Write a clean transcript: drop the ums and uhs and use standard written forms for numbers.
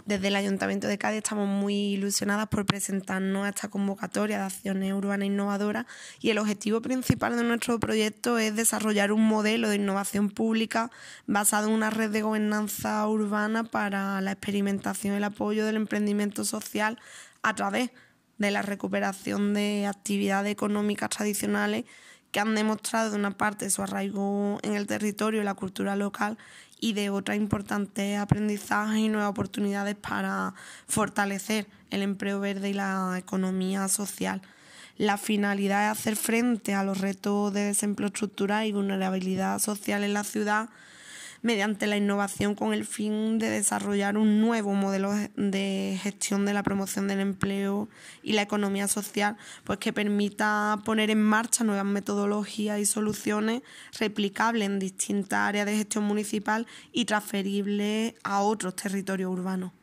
Desde el Ayuntamiento de Cádiz estamos muy ilusionadas por presentarnos a esta convocatoria de acciones urbanas innovadoras y el objetivo principal de nuestro proyecto es desarrollar un modelo de innovación pública basado en una red de gobernanza urbana para la experimentación y el apoyo del emprendimiento social a través de la recuperación de actividades económicas tradicionales que han demostrado de una parte su arraigo en el territorio y la cultura local y de otra importantes aprendizajes y nuevas oportunidades para fortalecer el empleo verde y la economía social. La finalidad es hacer frente a los retos de desempleo estructural y vulnerabilidad social en la ciudad mediante la innovación con el fin de desarrollar un nuevo modelo de gestión de la promoción del empleo y la economía social, pues que permita poner en marcha nuevas metodologías y soluciones replicables en distintas áreas de gestión municipal y transferibles a otros territorios urbanos.